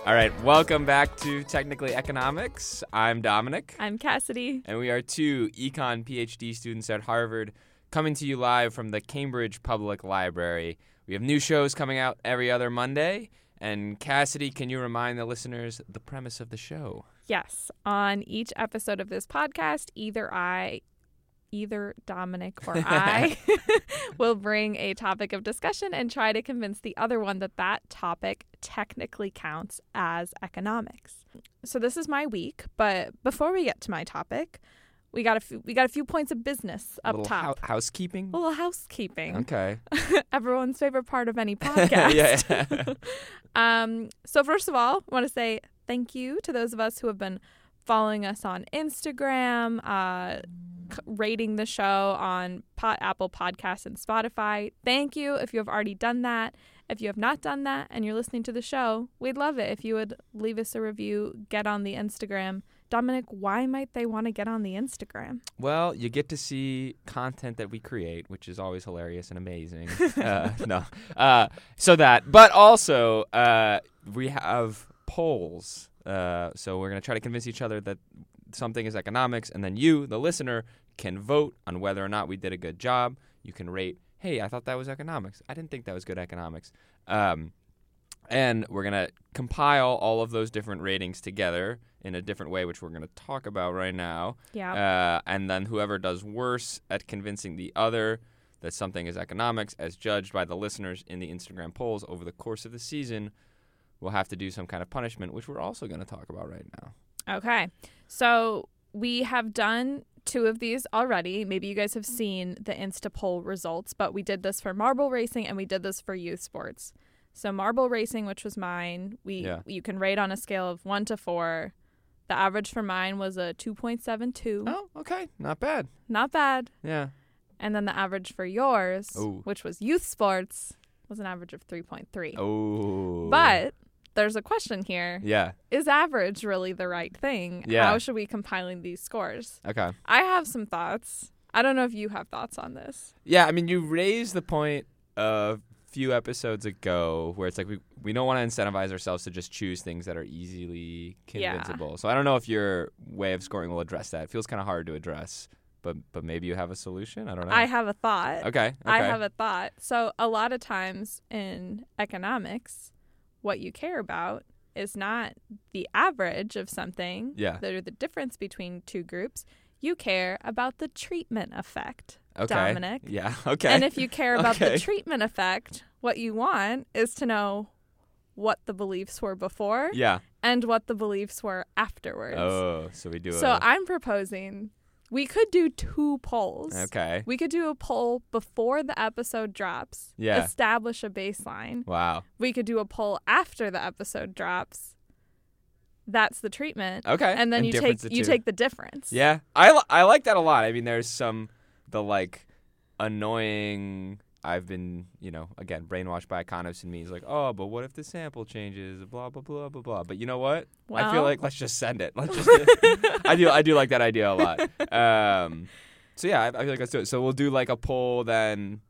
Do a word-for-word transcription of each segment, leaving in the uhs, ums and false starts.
All right, welcome back to Technically Economics. I'm Dominic. I'm Cassidy. And we are two econ PhD students at Harvard coming to you live from the Cambridge Public Library. We have new shows coming out every other Monday. And Cassidy, can you remind the listeners the premise of the show? Yes. On each episode of this podcast, either I, either Dominic or I will bring a topic of discussion and try to convince the other one that that topic technically counts as economics. So this is my week, but before we get to my topic, we got a few, we got a few points of business up a little top. Ho- housekeeping? A little housekeeping. Okay. Everyone's favorite part of any podcast. yeah. um. So first of all, I want to say thank you to those of us who have been following us on Instagram, uh, c- rating the show on po- Apple Podcasts and Spotify. Thank you if you have already done that. If you have not done that and you're listening to the show, we'd love it if you would leave us a review, get on the Instagram. Dominic, why might they want to get on the Instagram? Well, you get to see content that we create, which is always hilarious and amazing. uh, no. Uh, so that, but also uh, we have polls. Uh, so we're going to try to convince each other that something is economics, and then you, the listener, can vote on whether or not we did a good job. You can rate, hey, I thought that was economics. I didn't think that was good economics. Um, and we're going to compile all of those different ratings together in a different way, which we're going to talk about right now. Yeah. Uh, and then whoever does worse at convincing the other that something is economics, as judged by the listeners in the Instagram polls over the course of the season, will have to do some kind of punishment, which we're also going to talk about right now. Okay. So we have done two of these already. Maybe you guys have seen the Insta poll results, but we did this for marble racing and we did this for youth sports. So marble racing, which was mine, we Yeah. you can rate on a scale of one to four. The average for mine was a two point seven two. Oh, okay. Not bad. Not bad. Yeah. And then the average for yours, Ooh. which was youth sports, was an average of three point three. Oh. But there's a question here. Yeah. Is average really the right thing? Yeah. How should we compiling these scores? Okay. I have some thoughts. I don't know if you have thoughts on this. Yeah, I mean, you raised the point a few episodes ago where it's like we, we don't want to incentivize ourselves to just choose things that are easily convincible. Yeah. So I don't know if your way of scoring will address that. It feels kind of hard to address, but but maybe you have a solution? I don't know. I have a thought. Okay. okay. I have a thought. So a lot of times in economics, what you care about is not the average of something, yeah. or the difference between two groups. You care about the treatment effect, okay. Dominic. Yeah, okay. And if you care about okay. the treatment effect, what you want is to know what the beliefs were before yeah. and what the beliefs were afterwards. Oh, so we do So a... I'm proposing we could do two polls. Okay. We could do a poll before the episode drops. Yeah. Establish a baseline. Wow. We could do a poll after the episode drops. That's the treatment. Okay. And then and you take the you two. take the difference. Yeah. I, li- I like that a lot. I mean, there's some, the like annoying, I've been, you know, again, brainwashed by economists and me. It's like, oh, but what if the sample changes? Blah, blah, blah, blah, blah. But you know what? Well, I feel like let's just send it. Let's just. I do. I do like that idea a lot. Um, so yeah, I, I feel like let's do it. So we'll do like a poll then,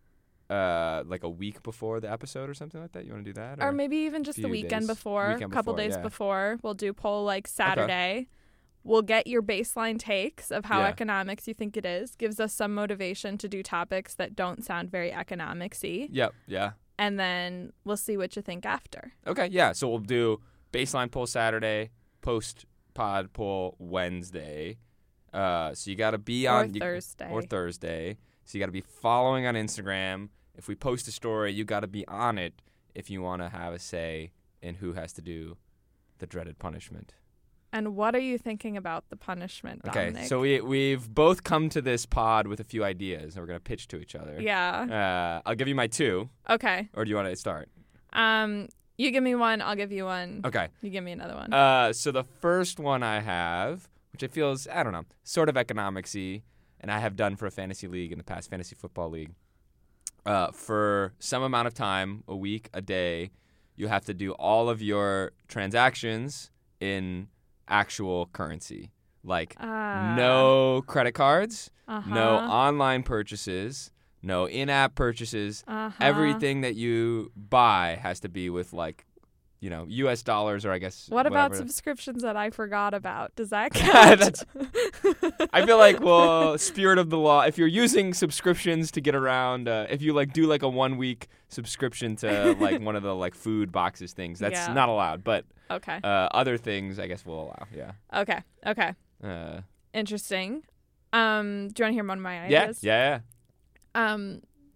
uh, like a week before the episode or something like that. You want to do that? Or, or maybe even just the weekend days? before, a Weekend couple before, days yeah. before. We'll do poll like Saturday. Okay. We'll get your baseline takes of how yeah. economics you think it is. Gives us some motivation to do topics that don't sound very economics-y. Yep. Yeah. And then we'll see what you think after. Okay. Yeah. So we'll do baseline poll Saturday, post pod poll Wednesday. Uh, so you got to be or on you, Thursday. Or Thursday. So you got to be following on Instagram. If we post a story, you got to be on it if you want to have a say in who has to do the dreaded punishment. And what are you thinking about the punishment, Dominic? Okay, so we, we've both come to this pod with a few ideas, and we're going to pitch to each other. Yeah. Uh, I'll give you my two. Okay. Or do you want to start? Um, you give me one, I'll give you one. Okay. You give me another one. Uh, so the first one I have, which I feel is, I don't know, sort of economics-y, and I have done for a fantasy league in the past, fantasy football league. Uh, for some amount of time, a week, a day, you have to do all of your transactions in actual currency. Like uh, no credit cards, uh-huh. no online purchases, no in-app purchases. Uh-huh. Everything that you buy has to be with like you know, U S dollars, or I guess. What about whatever. subscriptions that I forgot about? Does that count? That's, I feel like, well, spirit of the law. If you're using subscriptions to get around, uh, if you like do like a one week subscription to like one of the like food boxes things, that's Yeah. not allowed. But Okay. uh, other things, I guess, we'll allow. Yeah. Okay. Okay. Uh, Interesting. Um, do you want to hear one of my yeah. ideas? Yeah. Yeah. Um,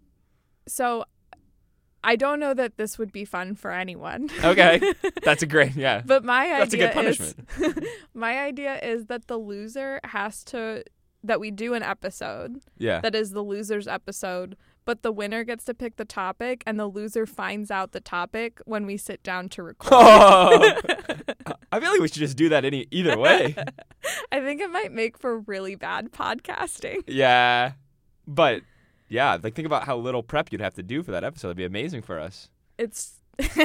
so I don't know that this would be fun for anyone. Okay. That's a great. Yeah. But my That's a idea good punishment. is my idea is that the loser has to that we do an episode Yeah. that is the loser's episode, but the winner gets to pick the topic and the loser finds out the topic when we sit down to record. Oh. I feel like we should just do that any either way. I think it might make for really bad podcasting. Yeah. But yeah, like think about how little prep you'd have to do for that episode. It'd be amazing for us. It's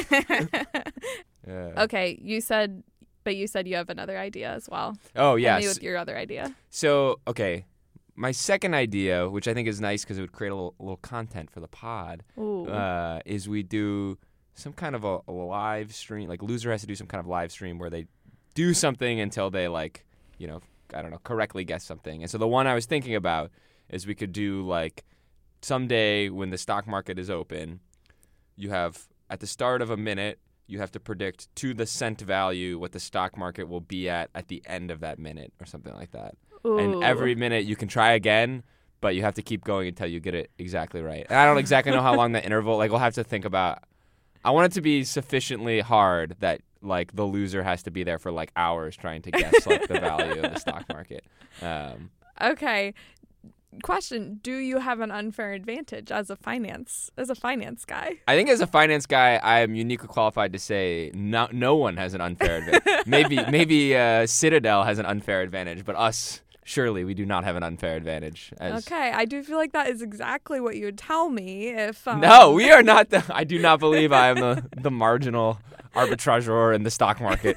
Yeah. Okay, you said but you said you have another idea as well. Oh, Hit yeah. me with your other idea. So, okay. My second idea, which I think is nice because it would create a little, a little content for the pod, Ooh. uh, is we do some kind of a, a live stream. Like, loser has to do some kind of live stream where they do something until they, like, you know, I don't know, correctly guess something. And so the one I was thinking about is we could do, like, someday when the stock market is open, you have, at the start of a minute, you have to predict to the cent value what the stock market will be at at the end of that minute or something like that. Ooh. And every minute you can try again, but you have to keep going until you get it exactly right. And I don't exactly know how long the interval, like we'll have to think about. I want it to be sufficiently hard that like the loser has to be there for like hours trying to guess like the value of the stock market. Um, Okay. Question, do you have an unfair advantage as a finance as a finance guy? I think as a finance guy, I am uniquely qualified to say no, no one has an unfair advantage. maybe maybe uh, Citadel has an unfair advantage, but us, surely we do not have an unfair advantage. As Okay, I do feel like that is exactly what you would tell me if um, No, we are not the I do not believe I am the, the marginal arbitrageur in the stock market.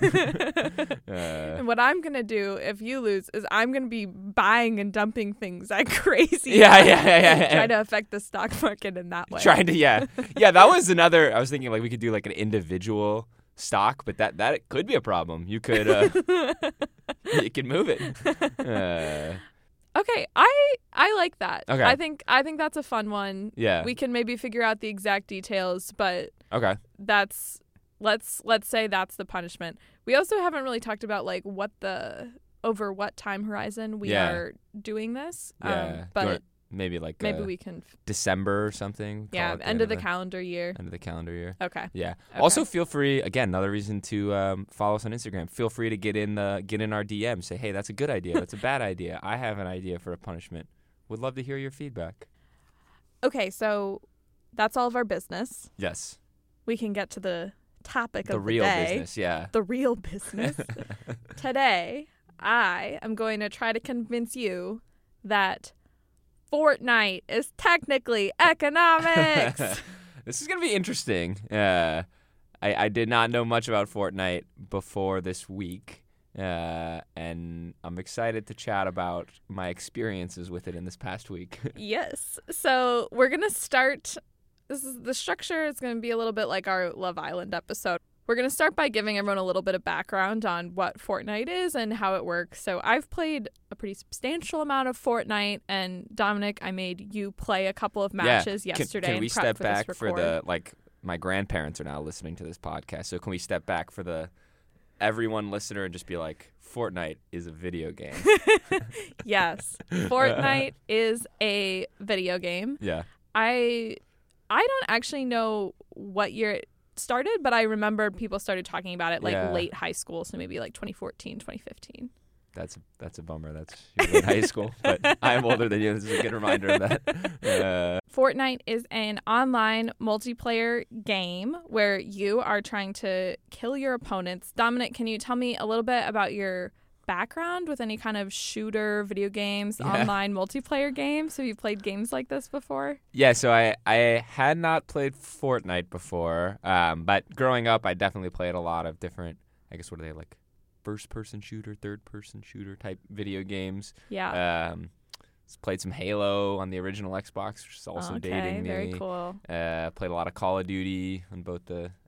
uh, And what I'm going to do if you lose is I'm going to be buying and dumping things like crazy. Yeah, yeah, yeah, yeah, yeah. Try to affect the stock market in that way. trying to yeah. Yeah, that was another I was thinking like we could do like an individual stock, but that that could be a problem. You could uh, you could move it. Uh, Okay, I I like that. Okay. I think I think that's a fun one. yeah. We can maybe figure out the exact details, but Okay. that's let's let's say that's the punishment. We also haven't really talked about like what the over what time horizon we Yeah. are doing this. Yeah. Um, Do you but want- maybe like maybe uh, we can f- December or something. Call yeah, it end of the calendar year. end of the calendar year. Okay. Yeah. Okay. Also, feel free. Again, another reason to um, follow us on Instagram. Feel free to get in the get in our D Ms. Say, hey, that's a good idea. That's a bad idea. I have an idea for a punishment. Would love to hear your feedback. Okay, so that's all of our business. Yes. We can get to the topic The of real the day. business. Yeah. The real business. Today, I am going to try to convince you that Fortnite is technically economics. This is gonna be interesting. Uh, I I did not know much about Fortnite before this week, uh, and I'm excited to chat about my experiences with it in this past week. Yes. So we're going to start. This is the structure is going to be a little bit like our Love Island episode. We're going to start by giving everyone a little bit of background on what Fortnite is and how it works. So I've played a pretty substantial amount of Fortnite, and Dominic, I made you play a couple of matches yeah. Can- yesterday. Can, and we prep step for back this for record. the like? My grandparents are now listening to this podcast, so can we step back for the everyone listener and just be like, Fortnite is a video game. Yes, Fortnite is a video game. Yeah. I I don't actually know what year it started, but I remember people started talking about it like Yeah. late high school, so maybe like twenty fourteen, twenty fifteen. That's that's a bummer. That's you're in high school, but I'm older than you. This is a good reminder of that. Uh, Fortnite is an online multiplayer game where you are trying to kill your opponents. Dominic, can you tell me a little bit about your background with any kind of shooter, video games, Yeah. online multiplayer games? Have you played games like this before? yeah, so I, I had not played Fortnite before, um, but growing up, I definitely played a lot of different, I guess, what are they, like first-person shooter, third-person shooter type video games. Yeah. Um, played some Halo on the original Xbox, which is also okay, dating me. very cool. Uh, played a lot of Call of Duty on both the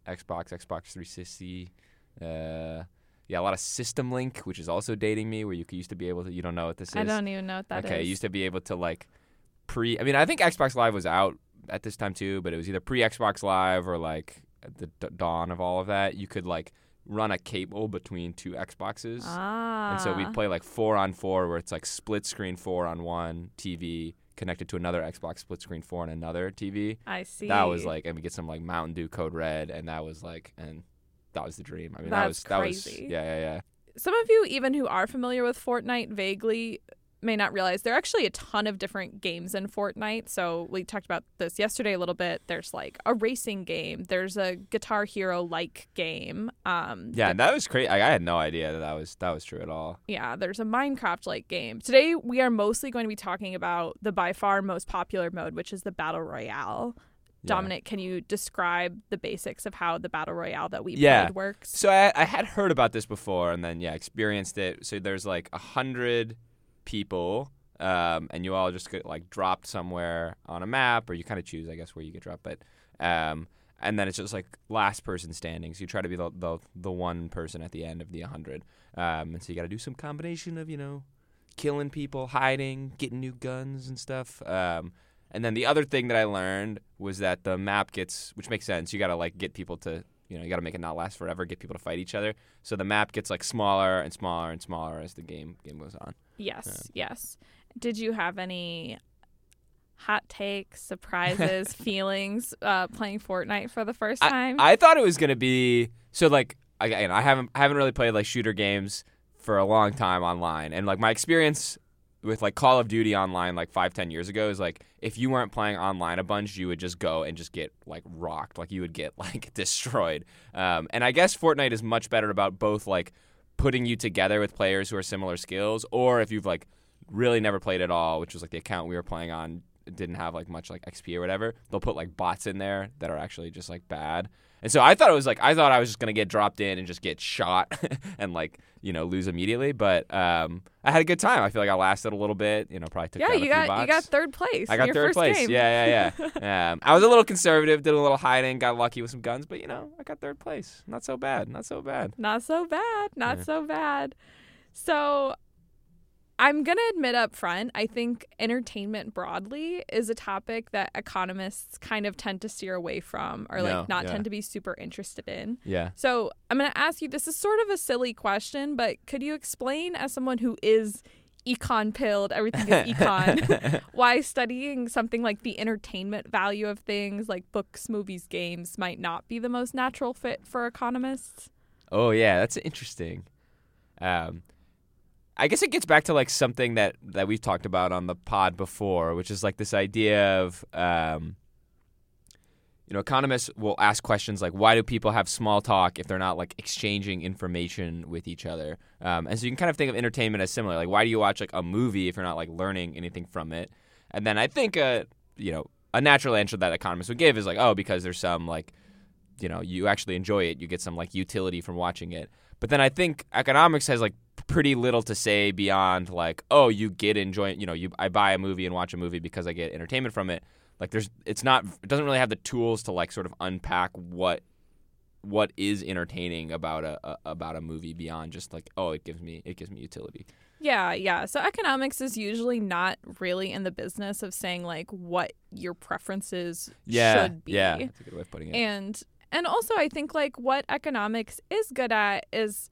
Xbox, Xbox three sixty. Uh, yeah, a lot of System Link, which is also dating me, where you used to be able to. You don't know what this is. I don't even know what that okay, is. you used to be able to like pre. I mean, I think Xbox Live was out at this time too, but it was either pre Xbox Live or like at the d- dawn of all of that. You could like run a cable between two Xboxes. Ah. And so we'd play like four on four, where it's like split screen four on one T V connected to another Xbox split screen four on another T V. I see. That was like, and we get some like Mountain Dew Code Red, and that was like, and that was the dream. I mean, That's that was crazy. That was, yeah, yeah, yeah. Some of you, even who are familiar with Fortnite vaguely, may not realize there are actually a ton of different games in Fortnite. So we talked about this yesterday a little bit. There's like a racing game. There's a Guitar Hero like game. Um, Yeah, and that was crazy. I, I had no idea that that was that was true at all. Yeah, there's a Minecraft like game. Today we are mostly going to be talking about the by far most popular mode, which is the Battle Royale. Yeah. Dominic, can you describe the basics of how the Battle Royale that we Yeah. played works? So I, I had heard about this before, and then yeah, experienced it. So there's like a hundred people, um, and you all just get like dropped somewhere on a map, or you kind of choose, I guess, where you get dropped. But um, and then it's just like last person standing. So you try to be the the, the one person at the end of the hundred, um, and so you got to do some combination of you know, killing people, hiding, getting new guns and stuff. Um, and then the other thing that I learned was that the map gets, which makes sense. You got to like get people to. You know, you got to make it not last forever, get people to fight each other. So the map gets like smaller and smaller and smaller as the game game goes on. Yes, yes. Did you have any hot takes, surprises, feelings uh, playing Fortnite for the first time? I, I thought it was gonna be so like again, I haven't I haven't really played like shooter games for a long time online, and like my experience with like Call of Duty online like five ten years ago is like if you weren't playing online a bunch, you would just go and just get like rocked, like you would get like destroyed. Um, and I guess Fortnite is much better about both like putting you together with players who are similar skills, or if you've like really never played at all, which was like the account we were playing on didn't have like much like X P or whatever, they'll put like bots in there that are actually just like bad. And so I thought it was like I thought I was just gonna get dropped in and just get shot and like you know lose immediately. But um, I had a good time. I feel like I lasted a little bit. You know, probably took yeah, down you a got few bots. you got third place. I in got your third first place. Game. Yeah, yeah, yeah. um, I was a little conservative, did a little hiding, got lucky with some guns, but you know I got third place. Not so bad. Not so bad. Not so bad. Not Yeah. so bad. So I'm going to admit up front, I think entertainment broadly is a topic that economists kind of tend to steer away from or like No, not yeah. tend to be super interested in. Yeah. So I'm going to ask you, this is sort of a silly question, but could you explain as someone who is econ pilled, everything is econ, why studying something like the entertainment value of things like books, movies, games might not be the most natural fit for economists? Oh yeah, that's interesting. Um, I guess it gets back to like something that, that we've talked about on the pod before, which is like this idea of, um, you know, economists will ask questions like, why do people have small talk if they're not like exchanging information with each other? Um, and so you can kind of think of entertainment as similar. Like, why do you watch like a movie if you're not like learning anything from it? And then I think, uh, you know, a natural answer that economists would give is like, oh, because there's some like, you know, you actually enjoy it, you get some like utility from watching it. But then I think economics has like pretty little to say beyond like, oh, you get enjoyment. You know, you I buy a movie and watch a movie because I get entertainment from it. Like, there's, it's not, it doesn't really have the tools to like sort of unpack what, what is entertaining about a, a about a movie beyond just like, oh, it gives me it gives me utility. Yeah, yeah. So economics is usually not really in the business of saying like what your preferences Yeah, should be. yeah, that's a good way of putting it. And and also I think like what economics is good at is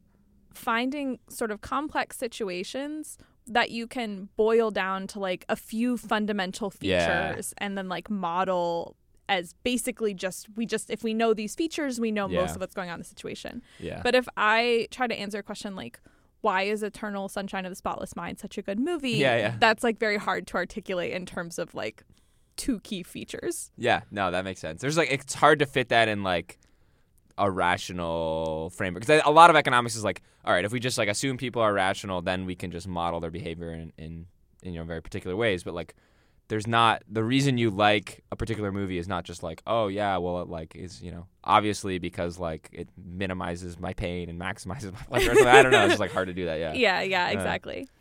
finding sort of complex situations that you can boil down to like a few fundamental features Yeah. and then like model as basically just we just if we know these features, we know Yeah. most of what's going on in the situation. yeah, But if I try to answer a question like, why is Eternal Sunshine of the Spotless Mind such a good movie? Yeah, yeah. That's like very hard to articulate in terms of like two key features. yeah, no, that makes sense. There's like it's hard to fit that in like a rational framework because a lot of economics is like, all right, if we just like assume people are rational, then we can just model their behavior in in, in you know very particular ways. But like, there's not the reason you like a particular movie is not just like, oh yeah, well it like is you know obviously because like it minimizes my pain and maximizes my pleasure. Or something. I don't know. It's just like hard to do that. Yeah. Yeah, yeah, Uh. exactly.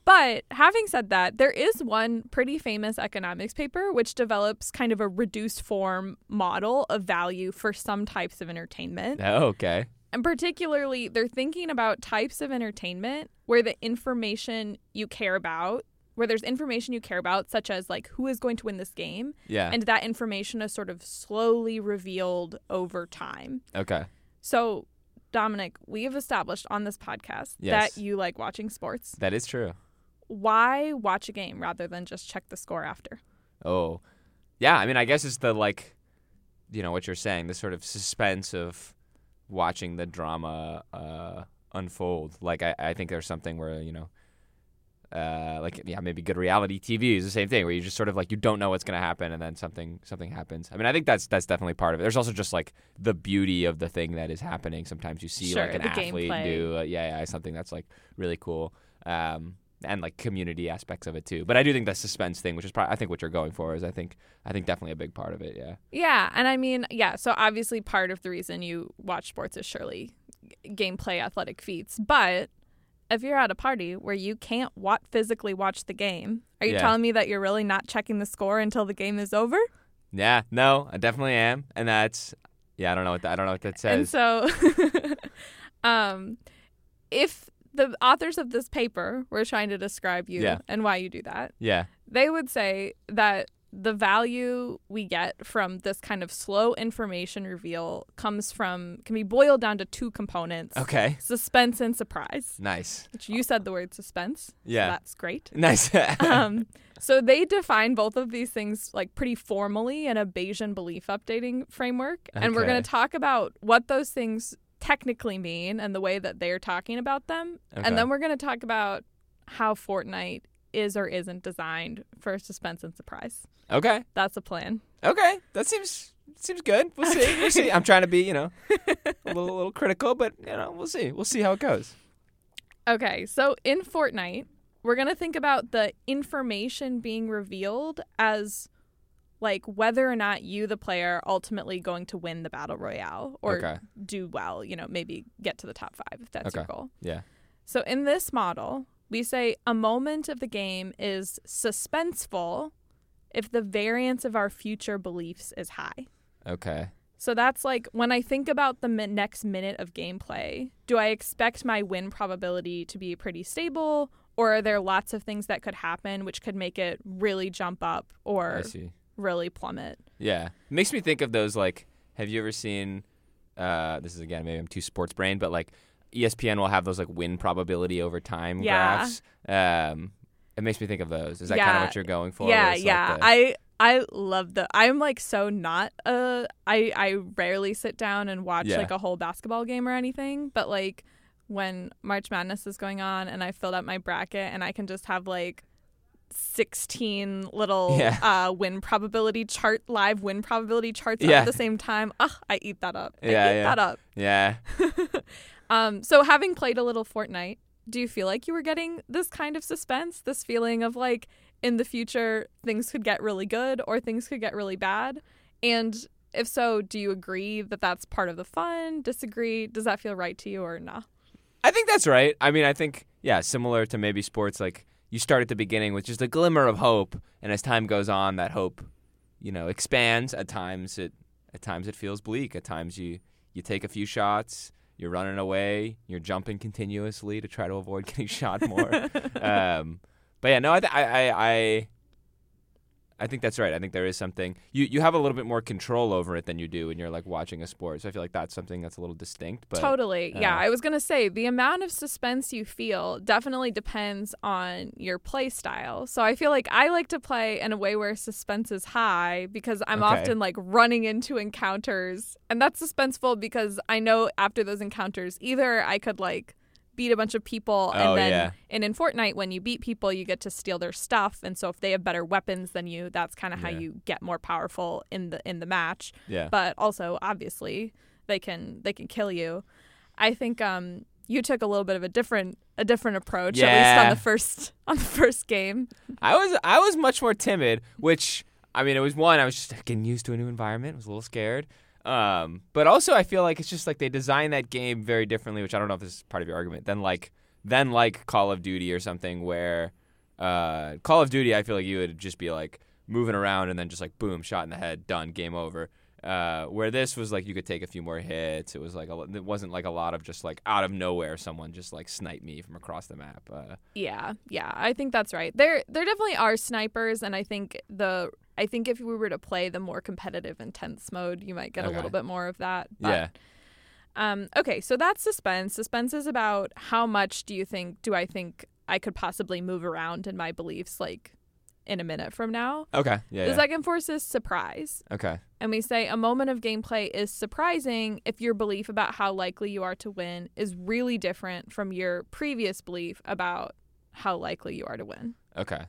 But having said that, there is one pretty famous economics paper which develops kind of a reduced form model of value for some types of entertainment. Oh, okay. And particularly, they're thinking about types of entertainment where the information you care about, where there's information you care about, such as like who is going to win this game. Yeah. And that information is sort of slowly revealed over time. Okay. So, Dominic, we have established on this podcast Yes. that you like watching sports. That is true. Why watch a game rather than just check the score after? Oh. Yeah, I mean, I guess it's the, like, you know, what you're saying, the sort of suspense of watching the drama uh, unfold. Like, I, I think there's something where, you know, uh, like, yeah, maybe good reality T V is the same thing, where you just sort of, like, you don't know what's going to happen, and then something something happens. I mean, I think that's that's definitely part of it. There's also just, like, the beauty of the thing that is happening. Sometimes you see, Sure, like, an the athlete gameplay. do, uh, yeah, yeah, something that's, like, really cool. Um, and, like, community aspects of it, too. But I do think the suspense thing, which is probably, I think what you're going for, is I think, I think definitely a big part of it, yeah. Yeah, and I mean, yeah, so obviously part of the reason you watch sports is surely g- gameplay athletic feats. But if you're at a party where you can't wa- physically watch the game, are you Yeah. telling me that you're really not checking the score until the game is over? Yeah, no, I definitely am, and that's yeah. I don't know what that, I don't know what that And says. so, um, if the authors of this paper were trying to describe you Yeah. and why you do that, yeah, they would say that the value we get from this kind of slow information reveal comes from, can be boiled down to two components. okay, Suspense and surprise. nice. Which you said the word suspense. Yeah. So that's great. Nice. Um, so they define both of these things like pretty formally in a Bayesian belief updating framework. And we're Okay. going to talk about what those things technically mean and the way that they're talking about them. Okay. And then we're going to talk about how Fortnite is or isn't designed for suspense and surprise. okay, That's the plan. okay, that seems seems good. We'll see. We'll see. I'm trying to be, you know, a little, a little critical, but you know, we'll see. We'll see how it goes. Okay, so in Fortnite, we're going to think about the information being revealed as like whether or not you, the player, are ultimately going to win the battle royale or Okay. do well, you know, maybe get to the top five if that's your Okay. goal. Yeah. So in this model, we say a moment of the game is suspenseful if the variance of our future beliefs is high. Okay. So that's like when I think about the mi- next minute of gameplay, do I expect my win probability to be pretty stable, or are there lots of things that could happen which could make it really jump up or I see. really plummet? Yeah. Makes me think of those, like, have you ever seen, uh, this is, again, maybe I'm too sports brain, but, like, E S P N will have those, like, win probability over time Yeah. graphs. Um, it makes me think of those. Is that kind Yeah. of what you're going for? Yeah, Where it's like yeah. the- I I love the I'm like so not uh I I rarely sit down and watch Yeah. like a whole basketball game or anything, but like when March Madness is going on and I filled out my bracket and I can just have like sixteen little Yeah. uh win probability chart live win probability charts up Yeah. at the same time. Ugh, I eat that up. I Yeah, eat yeah. that up. Yeah. Um so having played a little Fortnite, do you feel like you were getting this kind of suspense, this feeling of like in the future things could get really good or things could get really bad? And if so, do you agree that that's part of the fun? Disagree? Does that feel right to you or nah? I think that's right. I mean, I think, yeah, similar to maybe sports, like you start at the beginning with just a glimmer of hope, and as time goes on, that hope, you know, expands. At times it at times it feels bleak. At times you, you take a few shots, you're running away, you're jumping continuously to try to avoid getting shot more. um, but yeah, no, I, th- I, I, I, I think that's right. I think there is something you, you have a little bit more control over it than you do when you're like watching a sport. So I feel like that's something that's a little distinct. But Totally. Yeah, uh, I was going to say the amount of suspense you feel definitely depends on your play style. So I feel like I like to play in a way where suspense is high because I'm Okay. often like running into encounters, and that's suspenseful because I know after those encounters either I could like beat a bunch of people and Oh, then yeah. and in Fortnite when you beat people you get to steal their stuff, and so if they have better weapons than you, that's kind of how Yeah. you get more powerful in the in the match. yeah. But also obviously they can they can kill you. I think um you took a little bit of a different a different approach, at least on Yeah. the first on the first game. I was I was much more timid, which I mean it was one I was just getting used to a new environment, was a little scared. Um, but also I feel like it's just like they designed that game very differently, which I don't know if this is part of your argument, than like than like Call of Duty or something where Uh, Call of Duty, I feel like you would just be like moving around and then just like boom, shot in the head, done, game over. Uh, where this was like you could take a few more hits. It was like a, it wasn't like a lot of just like out of nowhere someone just like sniped me from across the map. Uh, yeah, yeah, I think that's right. There, there definitely are snipers, and I think the I think if we were to play the more competitive intense mode, you might get Okay. a little bit more of that. But, yeah. Um. Okay, so that's suspense. Suspense is about how much do you think do I think I could possibly move around in my beliefs, like in a minute from now. Okay. Yeah. The yeah. second force is surprise. Okay. And we say a moment of gameplay is surprising if your belief about how likely you are to win is really different from your previous belief about how likely you are to win. Okay.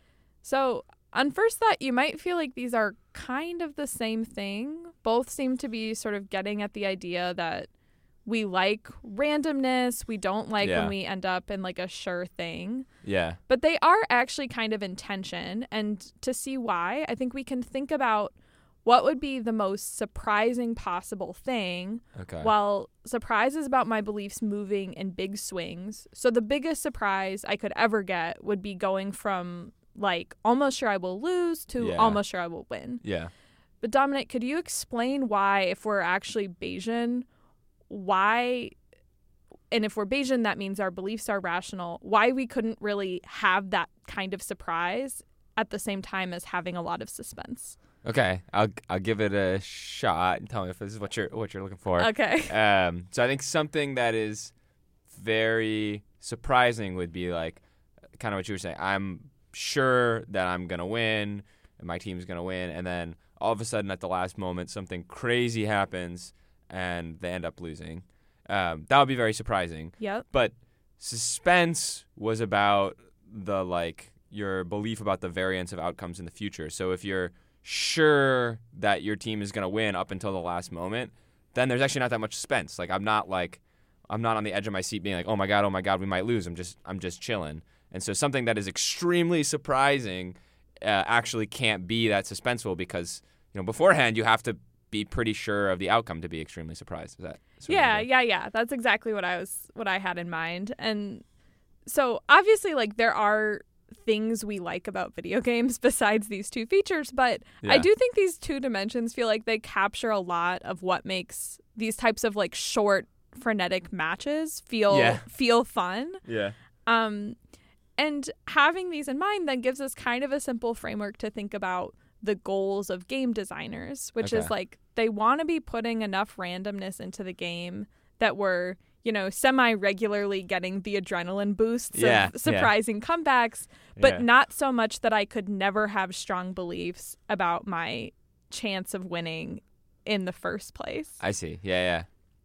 So, on first thought, you might feel like these are kind of the same thing. Both seem to be sort of getting at the idea that we like randomness. We don't like Yeah. when we end up in like a sure thing. Yeah. But they are actually kind of in tension. And to see why, I think we can think about what would be the most surprising possible thing. Okay. While surprise is about my beliefs moving in big swings. So the biggest surprise I could ever get would be going from like almost sure I will lose to Yeah. almost sure I will win. Yeah. But Dominic, could you explain why, if we're actually Bayesian, why, and if we're Bayesian, that means our beliefs are rational, why we couldn't really have that kind of surprise at the same time as having a lot of suspense? Okay. I'll I'll give it a shot and tell me if this is what you're what you're looking for. Okay. Um. So I think something that is very surprising would be like kind of what you were saying. I'm sure that I'm gonna win and my team's gonna win, and then all of a sudden at the last moment something crazy happens and they end up losing. Um, that would be very surprising. Yep. But suspense was about the like your belief about the variance of outcomes in the future. So if you're sure that your team is going to win up until the last moment, then there's actually not that much suspense. Like I'm not like I'm not on the edge of my seat being like, "Oh my god, oh my god, we might lose." I'm just I'm just chilling. And so something that is extremely surprising uh, actually can't be that suspenseful because, you know, beforehand you have to be pretty sure of the outcome to be extremely surprised. Is that sort of Yeah, the- yeah, yeah. That's exactly what I was what I had in mind. And so obviously like there are things we like about video games besides these two features, but I Yeah. do think these two dimensions feel like they capture a lot of what makes these types of like short frenetic matches feel Yeah. feel fun. Yeah. Um and having these in mind then gives us kind of a simple framework to think about the goals of game designers, which is Okay. like they want to be putting enough randomness into the game that we're, you know, semi-regularly getting the adrenaline boosts Yeah, of yeah. surprising comebacks, but Yeah. not so much that I could never have strong beliefs about my chance of winning in the first place. I see. Yeah, yeah.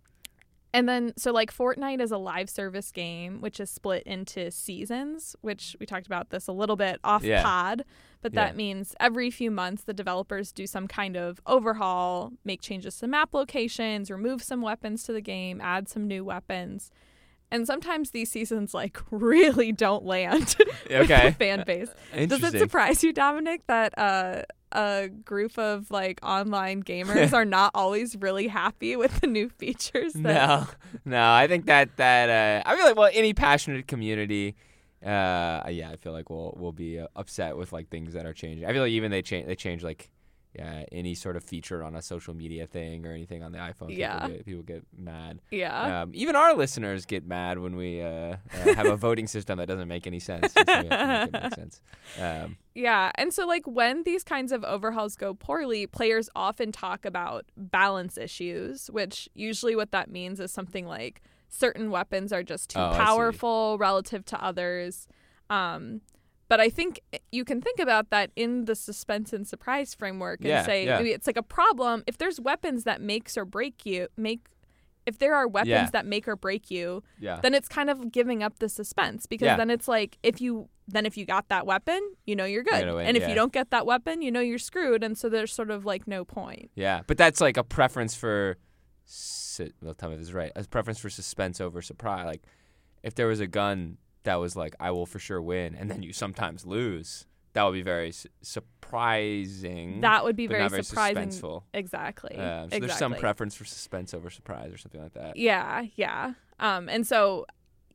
And then, so like Fortnite is a live service game, which is split into seasons, which we talked about this a little bit off Yeah. pod. But that Yeah. means every few months, the developers do some kind of overhaul, make changes to map locations, remove some weapons to the game, add some new weapons. And sometimes these seasons like really don't land with Okay. the fan base. Does Interesting. it surprise you, Dominic, that uh, a group of like online gamers are not always really happy with the new features? That- No, no. I think that that uh, I feel like well, any passionate community, uh, yeah, I feel like we'll we'll be uh, upset with like things that are changing. I feel like even they change they change like yeah any sort of feature on a social media thing or anything on the iPhone. Yeah. people get, people get mad. Yeah. Um, even our listeners get mad when we uh, uh, have a voting system that doesn't make any sense. Just so we have to make it make sense. Um, Yeah. And so, like, when these kinds of overhauls go poorly, players often talk about balance issues, which usually what that means is something like certain weapons are just too Oh, I see. powerful relative to others. Um, but I think you can think about that in the suspense and surprise framework and Yeah, say yeah. maybe it's like a problem. If there's weapons that makes or break you, make if there are weapons Yeah. that make or break you, yeah. then it's kind of giving up the suspense because Yeah. then it's like if you then if you got that weapon, you know you're good. gonna win, and if yeah. you don't get that weapon, you know you're screwed. And so there's sort of like no point. Yeah, but that's like a preference for, su- well, tell me if this is right. A preference for suspense over surprise. Like, if there was a gun that was like, I will for sure win, and then you sometimes lose, that would be very su- surprising. That would be but very not very surprising. suspenseful. Exactly. Um, so exactly. there's some preference for suspense over surprise or something like that. Yeah, yeah. Um, and so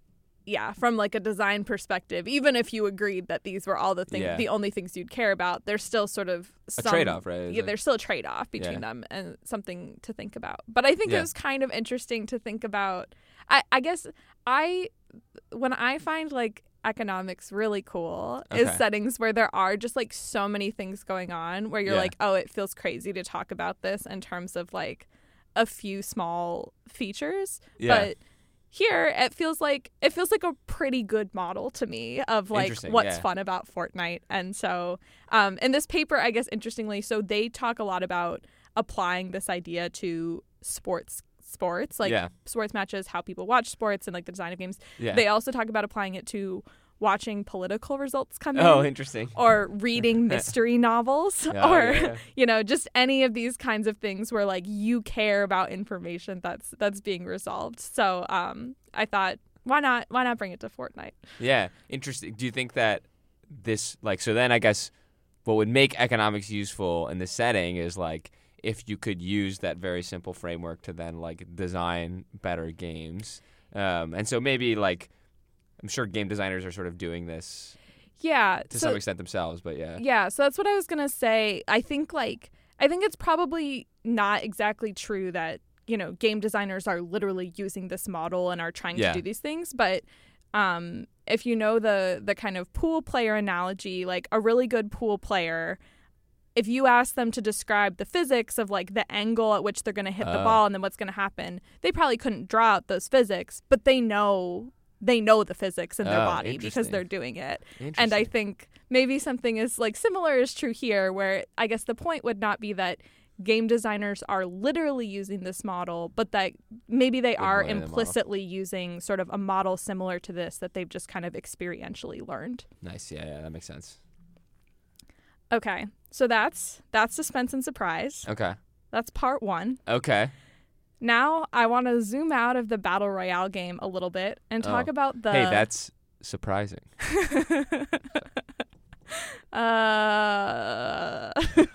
yeah, from like a design perspective, even if you agreed that these were all the things, Yeah. the only things you'd care about, there's still sort of A some, trade-off, right? It's Yeah, like- there's still a trade-off between Yeah. them and something to think about. But I think Yeah. it was kind of interesting to think about. I, I guess I, when I find like economics really cool is Okay. settings where there are just like so many things going on where you're Yeah. like, oh, it feels crazy to talk about this in terms of like a few small features. Yeah. But here it feels like it feels like a pretty good model to me of like Interesting, what's yeah. fun about Fortnite. And so um in this paper, I guess interestingly, so they talk a lot about applying this idea to sports sports like Yeah. sports matches, how people watch sports, and like the design of games. Yeah. They also talk about applying it to watching political results come oh, in, interesting. or reading mystery novels, Oh, or yeah, yeah. you know, just any of these kinds of things where like you care about information that's that's being resolved. So um, I thought, why not why not bring it to Fortnite? Yeah, interesting. Do you think that this, like, so then I guess what would make economics useful in this setting is like if you could use that very simple framework to then like design better games. Um, and so maybe like I'm sure game designers are sort of doing this Yeah. to so, some extent themselves, but yeah. Yeah, so that's what I was gonna say. I think like I think it's probably not exactly true that, you know, game designers are literally using this model and are trying Yeah. to do these things. But um, if you know the the kind of pool player analogy, like a really good pool player, if you ask them to describe the physics of like the angle at which they're going to hit the Oh. ball and then what's going to happen, they probably couldn't draw out those physics, but they know they know the physics in their Oh, body because interesting. they're doing it. And I Interesting. think maybe something is like similar is true here, where I guess the point would not be that game designers are literally using this model, but that maybe they They're are learning the model. implicitly using sort of a model similar to this that they've just kind of experientially learned. Nice. Yeah, yeah, that makes sense. Okay, so that's that's suspense and surprise. Okay. That's part one. Okay. Now I want to zoom out of the battle royale game a little bit and talk Oh. about the. Hey, that's surprising. uh,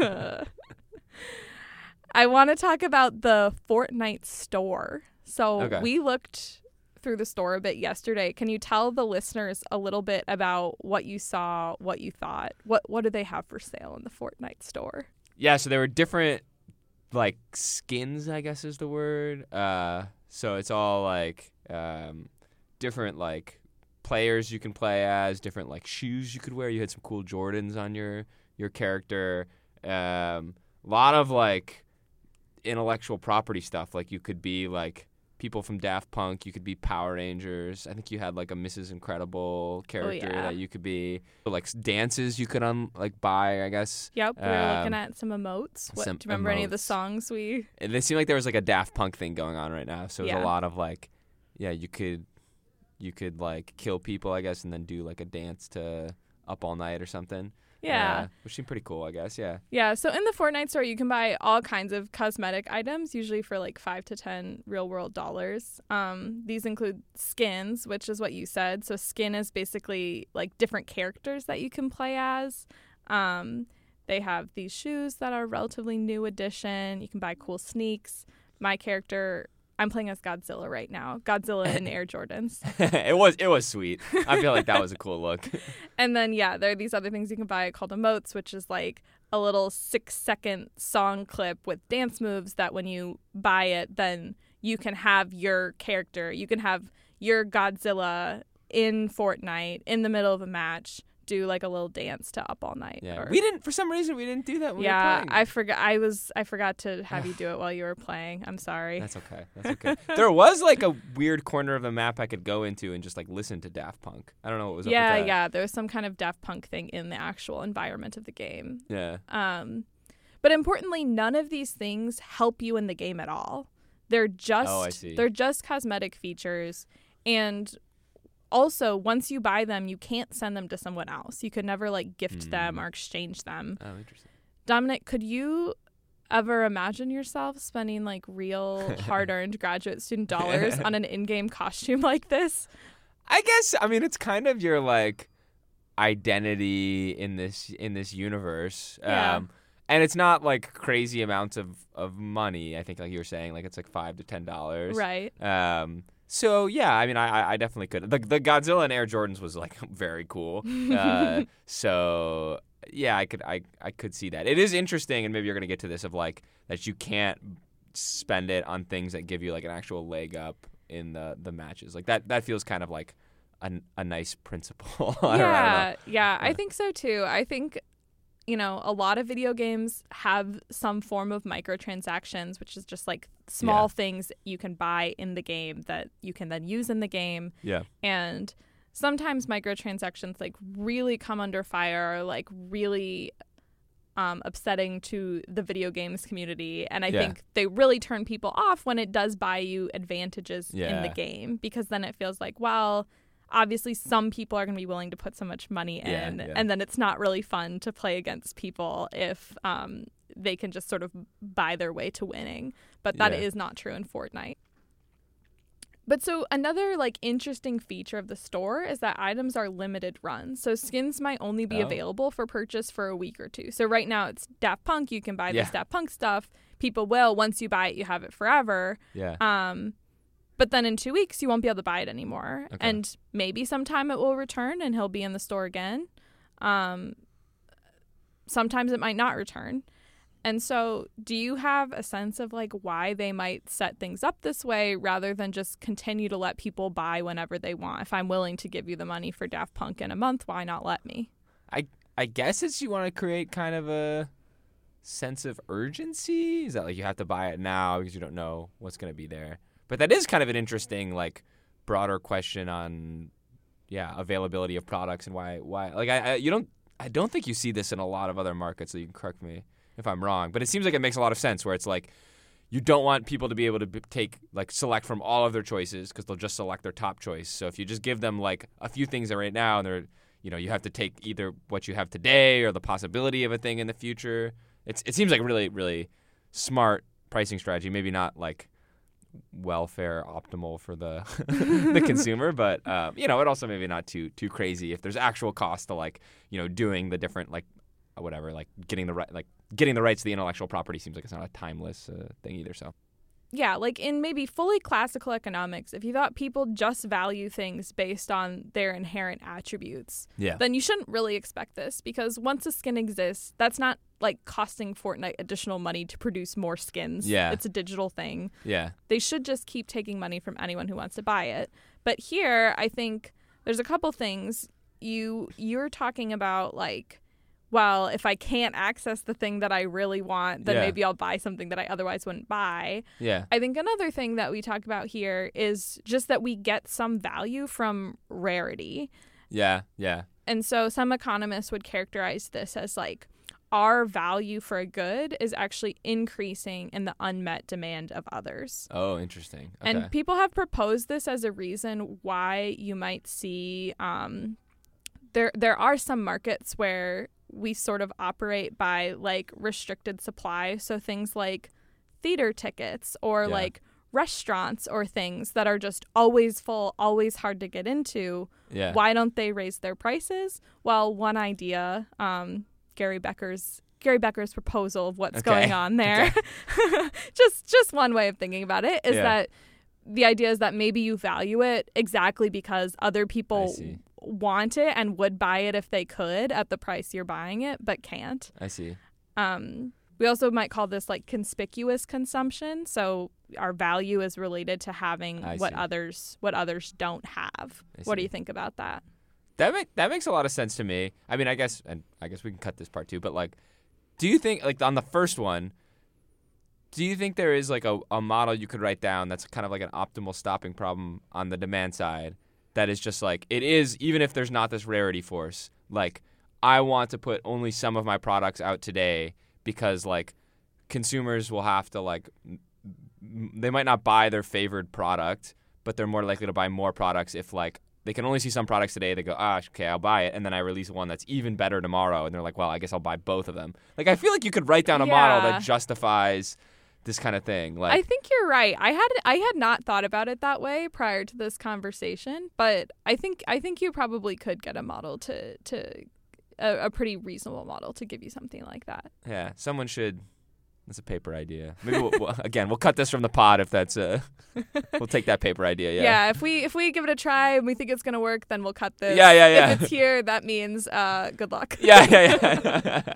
I want to talk about the Fortnite store. So Okay. we looked through the store a bit yesterday. Can you tell the listeners a little bit about what you saw, what you thought? What what do they have for sale in the Fortnite store? Yeah, so there were different like skins, I guess is the word. Uh, so it's all like um, different like players you can play as, different like shoes you could wear. You had some cool Jordans on your your character. Um, a lot of like intellectual property stuff. Like you could be like people from Daft Punk. You could be Power Rangers. I think you had like a Missus Incredible character yeah. that you could be. Like dances you could um like buy, I guess. Yep, we were looking Um, at some emotes. What, some do you remember any of the emotes. songs we? And it seemed like there was like a Daft Punk thing going on right now. So it was Yeah. a lot of like, yeah, you could, you could like kill people, I guess, and then do like a dance to Up All Night or something. Yeah. Uh, which seemed pretty cool, I guess. Yeah. Yeah, so in the Fortnite store, you can buy all kinds of cosmetic items, usually for like five to ten real world dollars. Um, these include skins, which is what you said. So skin is basically like different characters that you can play as. Um, they have these shoes that are relatively new edition. You can buy cool sneaks. My character, I'm playing as Godzilla right now. Godzilla in Air Jordans. it was it was sweet. I feel like that was a cool look. And then, yeah, there are these other things you can buy called emotes, which is like a little six second song clip with dance moves that when you buy it, then you can have your character, you can have your Godzilla in Fortnite in the middle of a match do like a little dance to Up All Night. Yeah. or- We didn't for some reason we didn't do that when we were yeah, playing. I forgot. I was. I forgot to have you do it while you were playing. I'm sorry. That's okay. That's okay. There was like a weird corner of the map I could go into and just like listen to Daft Punk. I don't know what was up yeah, with that. yeah. There was some kind of Daft Punk thing in the actual environment of the game. Yeah. Um, but importantly, none of these things help you in the game at all. They're just Oh, I see. they're just cosmetic features, and also once you buy them, you can't send them to someone else. You could never like gift them Mm. or exchange them. Oh, interesting. Dominic, could you ever imagine yourself spending like real hard-earned graduate student dollars on an in-game costume like this? I guess I mean it's kind of your like identity in this in this universe. Yeah. Um and it's not like crazy amounts of, of money, I think like you were saying, like it's like five to ten dollars. Right. Um So yeah, I mean, I I definitely could. The the Godzilla and Air Jordans was like very cool. Uh, so yeah, I could I I could see that. It is interesting, and maybe you're gonna get to this of like that you can't spend it on things that give you like an actual leg up in the the matches. Like that that feels kind of like a, a nice principle. I don't, I don't Yeah, know. yeah, I Yeah. think so too. I think, you know, a lot of video games have some form of microtransactions, which is just like small Yeah. things you can buy in the game that you can then use in the game. Yeah. And sometimes microtransactions like really come under fire, or, like really um, upsetting to the video games community. And I Yeah. think they really turn people off when it does buy you advantages in the Yeah. game, because then it feels like, well, obviously some people are going to be willing to put so much money in, Yeah, yeah. and then it's not really fun to play against people if um, they can just sort of buy their way to winning. But that Yeah. is not true in Fortnite. But so another like interesting feature of the store is that items are limited runs. So skins might only be Oh. available for purchase for a week or two. So right now it's Daft Punk. You can buy Yeah. this Daft Punk stuff. People will. Once you buy it, you have it forever. Yeah. Um, but then in two weeks, you won't be able to buy it anymore. Okay. And maybe sometime it will return and he'll be in the store again. Um, sometimes it might not return. And so do you have a sense of like why they might set things up this way rather than just continue to let people buy whenever they want? If I'm willing to give you the money for Daft Punk in a month, why not let me? I I guess it's you want to create kind of a sense of urgency. Is that like you have to buy it now because you don't know what's going to be there? But that is kind of an interesting like broader question on yeah availability of products and why why like I, I you don't I don't think you see this in a lot of other markets. So you can correct me if I'm wrong, but it seems like it makes a lot of sense where it's like you don't want people to be able to b- take like select from all of their choices because they'll just select their top choice. So if you just give them like a few things that right now and they're you know you have to take either what you have today or the possibility of a thing in the future. It's it seems like a really really smart pricing strategy. Maybe not like welfare optimal for the the consumer, but um, you know it also maybe not too too crazy if there's actual cost to like you know doing the different like whatever like getting the right like getting the rights to the intellectual property seems like it's not a timeless uh, thing either. So Yeah, like in maybe fully classical economics, if you thought people just value things based on their inherent attributes, yeah then you shouldn't really expect this, because once a skin exists, that's not like costing Fortnite additional money to produce more skins. Yeah. It's a digital thing. yeah They should just keep taking money from anyone who wants to buy it. But here, I think there's a couple things. You you're talking about like, well, if I can't access the thing that I really want, then Yeah. maybe I'll buy something that I otherwise wouldn't buy. yeah I think another thing that we talk about here is just that we get some value from rarity. yeah yeah And so some economists would characterize this as like our value for a good is actually increasing in the unmet demand of others. oh interesting okay. And people have proposed this as a reason why you might see um, there there are some markets where we sort of operate by like restricted supply. So things like theater tickets or Yeah. like restaurants or things that are just always full, always hard to get into. yeah Why don't they raise their prices? Well, one idea, um, Gary Becker's Gary Becker's proposal of what's Okay. going on there. just just one way of thinking about it is Yeah. that the idea is that maybe you value it exactly because other I people see want it and would buy it if they could at the price you're buying it, but can't. I see Um, we also might call this like conspicuous consumption. So our value is related to having I what see. others what others don't have. I What do see. you think about that? That make, that makes a lot of sense to me. I mean, I guess, and I guess we can cut this part too. But like, do you think like on the first one, do you think there is like a, a model you could write down that's kind of like an optimal stopping problem on the demand side? That is just like it is, even if there's not this rarity force. Like, I want to put only some of my products out today because like consumers will have to like m- m- they might not buy their favored product, but they're more likely to buy more products if like they can only see some products today. They go, ah, okay, I'll buy it. And then I release one that's even better tomorrow. And they're like, well, I guess I'll buy both of them. Like, I feel like you could write down a model Yeah. that justifies this kind of thing. Like, I think you're right. I had I had not thought about it that way prior to this conversation, but I think I think you probably could get a model to to a, a pretty reasonable model to give you something like that. yeah, someone should That's a paper idea. Maybe we'll, we'll, again, we'll cut this from the pod if that's uh we'll take that paper idea. Yeah. Yeah. If we if we give it a try and we think it's gonna work, then we'll cut this. Yeah, yeah, yeah. If it's here, that means uh, good luck. Yeah, yeah,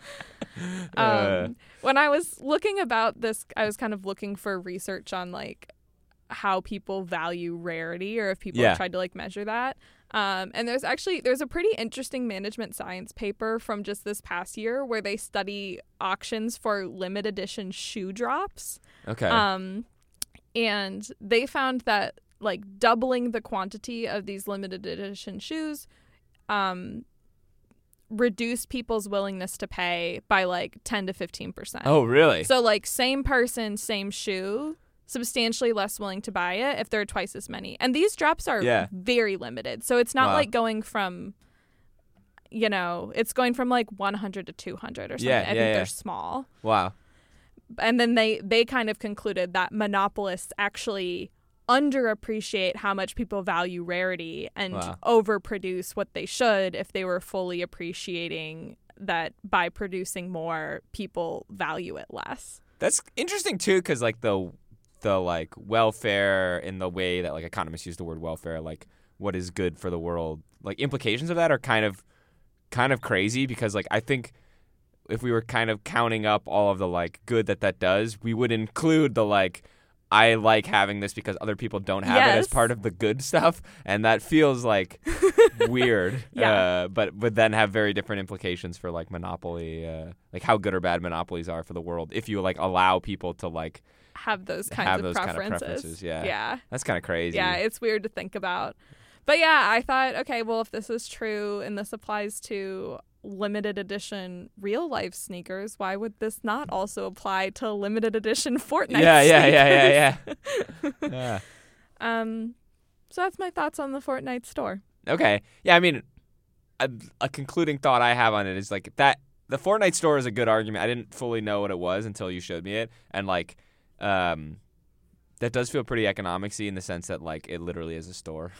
yeah. um, uh, when I was looking about this, I was kind of looking for research on like how people value rarity, or if people Yeah. have tried to like measure that. Um, and there's actually there's a pretty interesting management science paper from just this past year where they study auctions for limited edition shoe drops. okay. Um, and they found that like doubling the quantity of these limited edition shoes um, reduced people's willingness to pay by like ten to fifteen percent. oh, really? So like same person, same shoe, substantially less willing to buy it if there are twice as many. And these drops are Yeah. very limited. So it's not Wow. like going from, you know, it's going from like one hundred to two hundred or something. Yeah, I yeah, think yeah. they're small. Wow. And then they, they kind of concluded that monopolists actually underappreciate how much people value rarity and Wow. overproduce what they should if they were fully appreciating that by producing more, people value it less. That's interesting too, because like the the like welfare in the way that like economists use the word welfare, like what is good for the world, like implications of that are kind of kind of crazy, because like I think if we were kind of counting up all of the like good that that does, we would include the like I like having this because other people don't have it as Yes. part of the good stuff, and that feels like weird. Yeah. Uh, but would then have very different implications for like monopoly, uh, like how good or bad monopolies are for the world if you like allow people to like Have those kinds have of those kind of preferences. preferences. Yeah. Yeah. That's kind of crazy. Yeah, it's weird to think about. But yeah, I thought, okay, well, if this is true and this applies to limited edition real life sneakers, why would this not also apply to limited edition Fortnite yeah, yeah, sneakers? yeah, yeah, yeah, yeah. Um, so that's my thoughts on the Fortnite store. Okay. Yeah, I mean, a, a concluding thought I have on it is like that the Fortnite store is a good argument. I didn't fully know what it was until you showed me it, and like, um, that does feel pretty economicsy in the sense that like it literally is a store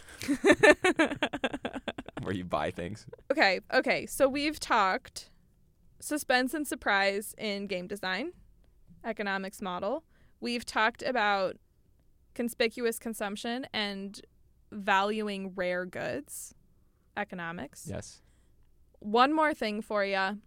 where you buy things. Okay, okay. So we've talked suspense and surprise in game design, economics model. We've talked about conspicuous consumption and valuing rare goods, economics. Yes. One more thing for you,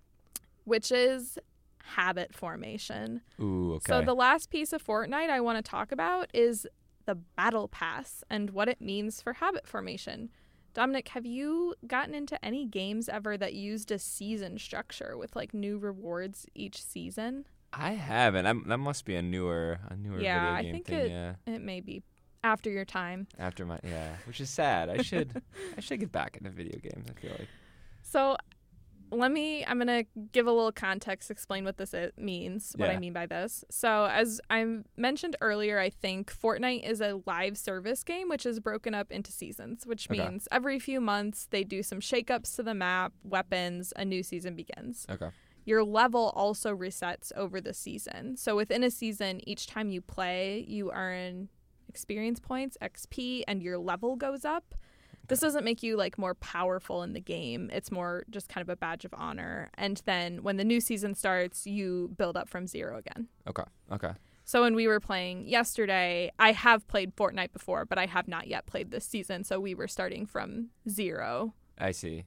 which is habit formation. Ooh. Okay. So the last piece of Fortnite I want to talk about is the battle pass and what it means for habit formation. Dominic, have you gotten into any games ever that used a season structure with like new rewards each season? I haven't. I'm, that must be a newer, a newer Yeah, video I game think thing. it- Yeah. It may be after your time. After my yeah, which is sad. I should, I should get back into video games. I feel like. So let me, I'm going to give a little context, explain what this i- means, what I Yeah. mean by this. So as I mentioned earlier, I think Fortnite is a live service game, which is broken up into seasons, which Okay. means every few months they do some shakeups to the map, weapons, a new season begins. Okay. Your level also resets over the season. So within a season, each time you play, you earn experience points, X P, and your level goes up. This doesn't make you like more powerful in the game. It's more just kind of a badge of honor. And then when the new season starts, you build up from zero again. Okay. Okay. So when we were playing yesterday, I have played Fortnite before, but I have not yet played this season. So we were starting from zero. I see.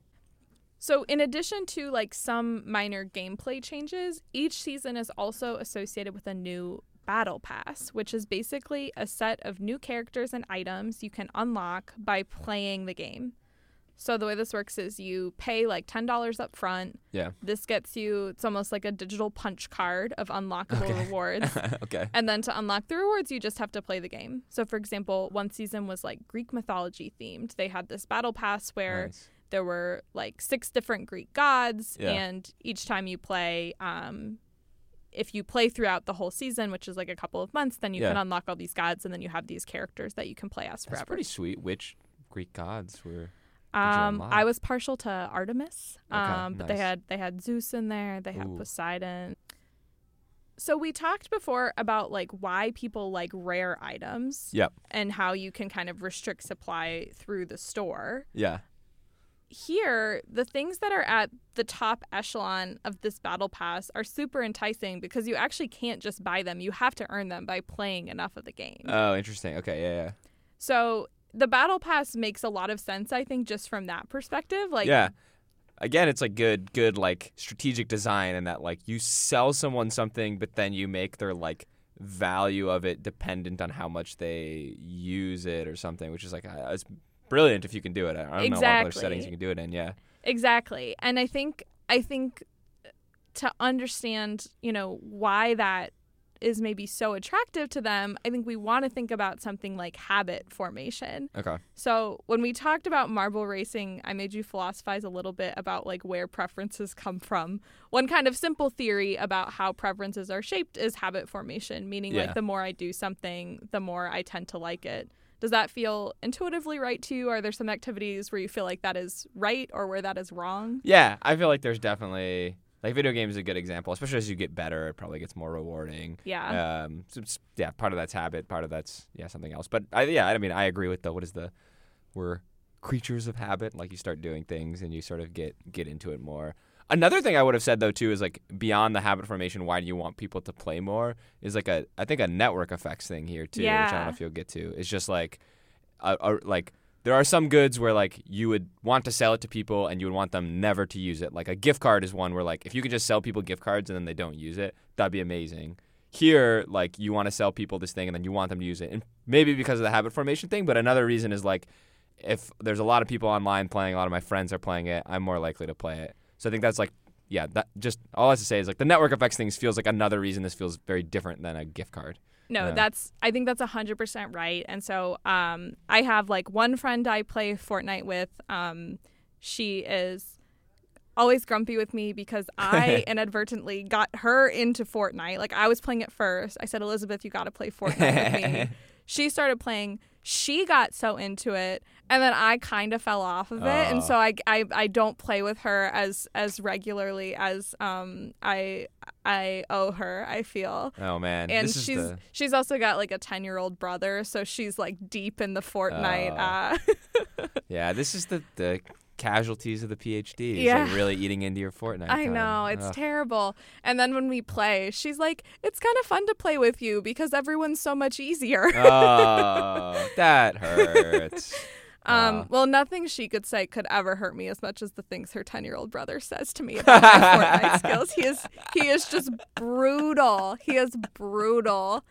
So in addition to like some minor gameplay changes, each season is also associated with a new battle pass, which is basically a set of new characters and items you can unlock by playing the game. So the way this works is you pay like ten dollars up front. Yeah. This gets you, it's almost like a digital punch card of unlockable Okay. rewards. Okay. And then to unlock the rewards, you just have to play the game. So for example, one season was like Greek mythology themed. They had this battle pass where Nice. there were like six different Greek gods, Yeah. and each time you play, um, if you play throughout the whole season, which is like a couple of months, then you Yeah. can unlock all these gods, and then you have these characters that you can play as That's forever. pretty sweet. Which Greek gods were? Um, unlock? I was partial to Artemis, Okay, um, but they nice. had they had Zeus in there, they had Ooh. Poseidon. So we talked before about like why people like rare items, Yep. and how you can kind of restrict supply through the store. Yeah. here, the things that are at the top echelon of this battle pass are super enticing because you actually can't just buy them. You have to earn them by playing enough of the game. Oh, interesting. Okay, yeah, yeah. So the battle pass makes a lot of sense, I think, just from that perspective. Like, yeah. Again, it's like good, good like strategic design, and that like you sell someone something, but then you make their like value of it dependent on how much they use it or something, which is like uh, it's brilliant if you can do it. I don't exactly. know a lot of other settings you can do it in. Yeah, exactly. And I think I think to understand, you know, why that is maybe so attractive to them, I think we want to think about something like habit formation. Okay. So when we talked about marble racing, I made you philosophize a little bit about like where preferences come from. One kind of simple theory about how preferences are shaped is habit formation, meaning Yeah. like the more I do something, the more I tend to like it. Does that feel intuitively right to you? Are there some activities where you feel like that is right or where that is wrong? Yeah, I feel like there's definitely like video games is a good example, especially as you get better, it probably gets more rewarding. Yeah. Um. So it's, yeah, part of that's habit, part of that's yeah something else. But I yeah, I mean I agree with the what is the we're creatures of habit. Like you start doing things and you sort of get get into it more. Another thing I would have said though too is like beyond the habit formation, why do you want people to play more? Is like a I think a network effects thing here too, which I don't Yeah. know if you'll get to. It's just like, a, a, like there are some goods where like you would want to sell it to people and you would want them never to use it. Like a gift card is one where like if you could just sell people gift cards and then they don't use it, that'd be amazing. Here, like you want to sell people this thing and then you want them to use it, and maybe because of the habit formation thing. But another reason is like if there's a lot of people online playing, a lot of my friends are playing it, I'm more likely to play it. So I think that's like, yeah, that just all I have to say is like the network effects things feels like another reason this feels very different than a gift card. No, Yeah. that's I think that's one hundred percent right. And so um, I have like one friend I play Fortnite with. Um, she is always grumpy with me because I inadvertently got her into Fortnite. Like I was playing it first. I said, Elizabeth, you got to play Fortnite with me. She started playing. She got so into it, and then I kind of fell off of it, and Oh. so I, I, I don't play with her as as regularly as um I I owe her. I feel. Oh man, And this is she's the, she's also got like a ten year old brother, so she's like deep in the Fortnite. Oh. Uh, yeah, this is the the casualties of the PhD. It's Yeah. like really eating into your Fortnite. I time. know, it's Ugh. terrible. And then when we play, she's like, "It's kind of fun to play with you because everyone's so much easier." Oh, that hurts. Um, Aw. well, nothing she could say could ever hurt me as much as the things her ten-year-old brother says to me about my Fortnite skills. He is he is just brutal. He is brutal.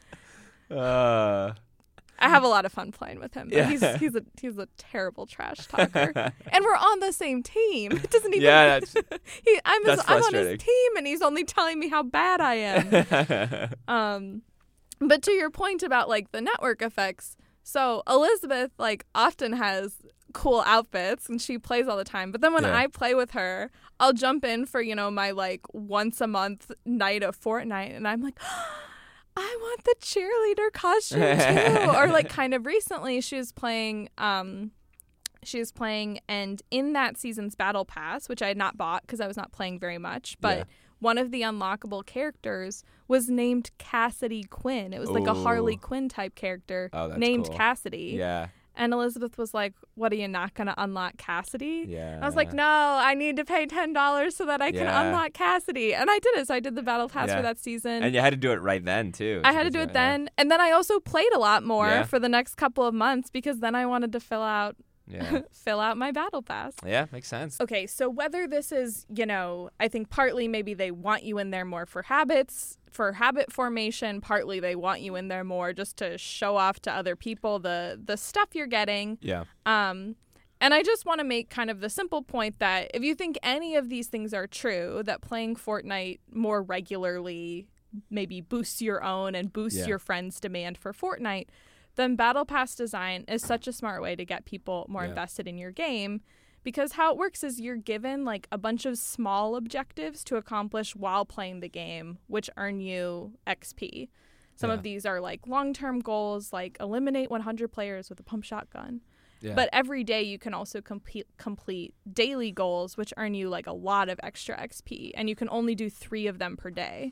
Uh, I have a lot of fun playing with him, but Yeah. he's he's a he's a terrible trash talker. And we're on the same team. It doesn't even. yeah, that's he, I'm his, that's I'm on frustrating. his team, and he's only telling me how bad I am. Um, but to your point about like the network effects, so Elizabeth like often has cool outfits and she plays all the time. But then when Yeah. I play with her, I'll jump in for, you know, my like once a month night of Fortnite, and I'm like, I want the cheerleader costume too. Or like kind of recently she was playing um she was playing and in that season's battle pass, which I had not bought because I was not playing very much, but Yeah. one of the unlockable characters was named Cassidy Quinn. It was like a Harley Ooh. Quinn type character Oh, that's named cool. Cassidy. yeah, And Elizabeth was like, "What, are you not going to unlock Cassidy?" yeah. I was like, "No, I need to pay ten dollars so that I can Yeah. unlock Cassidy." And I did it. So I did the battle pass Yeah. for that season. And you had to do it right then too. I had to do it then. And then I also played a lot more Yeah. for the next couple of months because then I wanted to fill out Yeah, fill out my battle pass. yeah, makes sense. Okay, so whether this is, you know, I think partly maybe they want you in there more for habits, for habit formation, partly they want you in there more just to show off to other people the the stuff you're getting. Yeah, Um and I just want to make kind of the simple point that if you think any of these things are true, that playing Fortnite more regularly maybe boosts your own and boosts Yeah. your friends' demand for Fortnite, then Battle Pass design is such a smart way to get people more Yeah. invested in your game, because how it works is you're given like a bunch of small objectives to accomplish while playing the game, which earn you X P. Some Yeah. of these are like long-term goals, like eliminate one hundred players with a pump shotgun. yeah. But every day you can also complete complete daily goals, which earn you like a lot of extra X P, and you can only do three of them per day.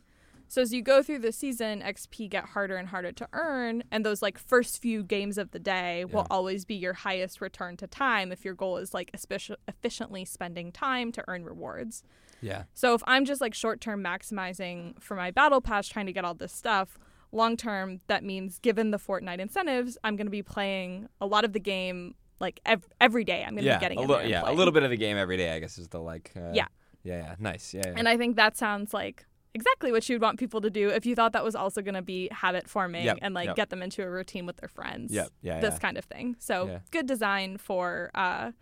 So as you go through the season, X P get harder and harder to earn, and those like first few games of the day Yeah. will always be your highest return to time if your goal is like espe- efficiently spending time to earn rewards. Yeah. So if I'm just like short-term maximizing for my battle pass trying to get all this stuff, long-term that means given the Fortnite incentives, I'm going to be playing a lot of the game like ev- every day. I'm going to Yeah. be getting a in li- there and yeah. A playing. little bit of the game every day, I guess, is the like. Uh, Yeah. Yeah. Yeah. Nice. Yeah. yeah. And I think that sounds like exactly what you'd want people to do if you thought that was also going to be habit forming Yep, and like yep. get them into a routine with their friends. Yep, yeah, This yeah. kind of thing. So Yeah. good design for uh,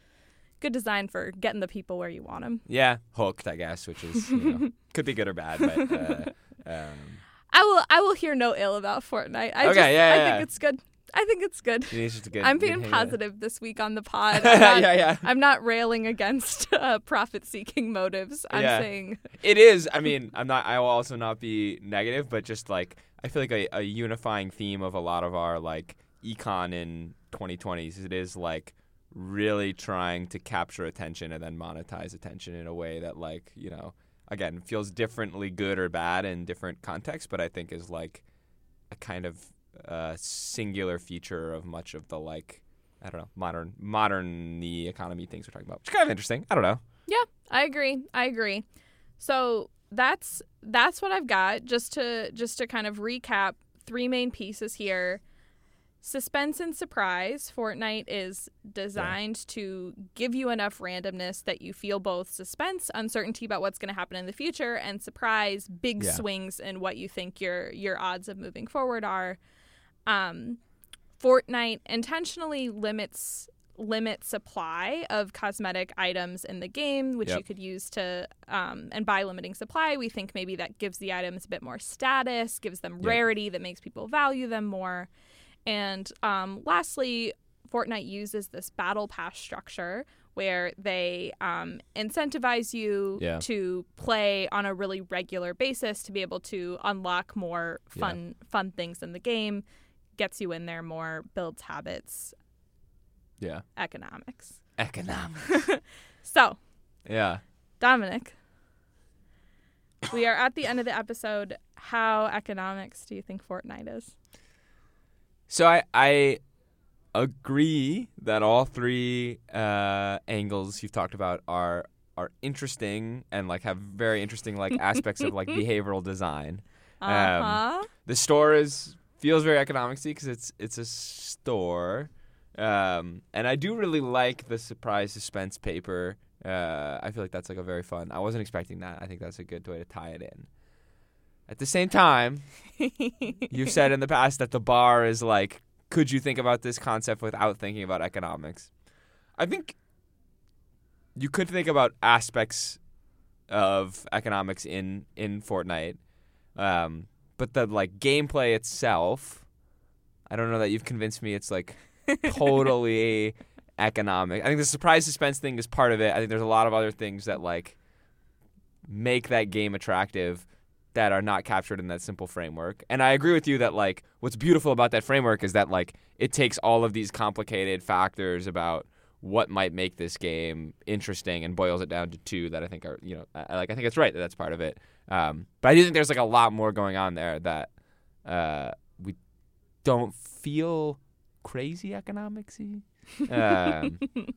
good design for getting the people where you want them. Yeah, hooked, I guess, which is you know, could be good or bad, but uh, um, I will I will hear no ill about Fortnite. I Okay, just, yeah, I yeah, think yeah. it's good. I think it's good. it is just a good. I'm good being hang out. positive this week on the pod. I'm not, yeah, yeah. I'm not railing against uh, profit-seeking motives. I'm Yeah. saying It is. I mean, I'm not. I will also not be negative, but just like I feel like a, a unifying theme of a lot of our like econ in twenty twenties. It is like really trying to capture attention and then monetize attention in a way that like you know again feels differently good or bad in different contexts, but I think is like a kind of uh, singular feature of much of the like I don't know modern modern the economy things we're talking about. Which is kind of interesting. I don't know. yeah, I agree. I agree. So that's that's what I've got. Just to just to kind of recap, three main pieces here. Suspense and surprise. Fortnite is designed yeah. to give you enough randomness that you feel both suspense, uncertainty about what's going to happen in the future, and surprise, big yeah. swings in what you think your your odds of moving forward are. Um, Fortnite intentionally limits limit supply of cosmetic items in the game, which yep. you could use to, um, and by limiting supply, we think maybe that gives the items a bit more status, gives them yep. rarity that makes people value them more. And um, lastly, Fortnite uses this battle pass structure where they um, incentivize you yeah. to play on a really regular basis to be able to unlock more fun yeah. fun things in the game, gets you in there more, builds habits, yeah, economics. Economics. So, yeah, Dominic, we are at the end of the episode. How economics do you think Fortnite is? So I I agree that all three uh, angles you've talked about are are interesting and like have very interesting like aspects of like behavioral design. Uh-huh. Um, the store is feels very economicsy because it's it's a store, um, and I do really like the surprise suspense paper. Uh, I feel like that's like a very fun. I wasn't expecting that. I think that's a good way to tie it in. At the same time, you've said in the past that the bar is like, could you think about this concept without thinking about economics? I think you could think about aspects of economics in, in Fortnite, um, but the like gameplay itself, I don't know that you've convinced me it's like totally economic. I think the surprise suspense thing is part of it. I think there's a lot of other things that like make that game attractive that are not captured in that simple framework. And I agree with you that like what's beautiful about that framework is that like it takes all of these complicated factors about what might make this game interesting and boils it down to two that I think are, you know, I, like I think it's right that that's part of it. Um, but I do think there's like a lot more going on there that uh, we don't feel crazy economics-y. Um,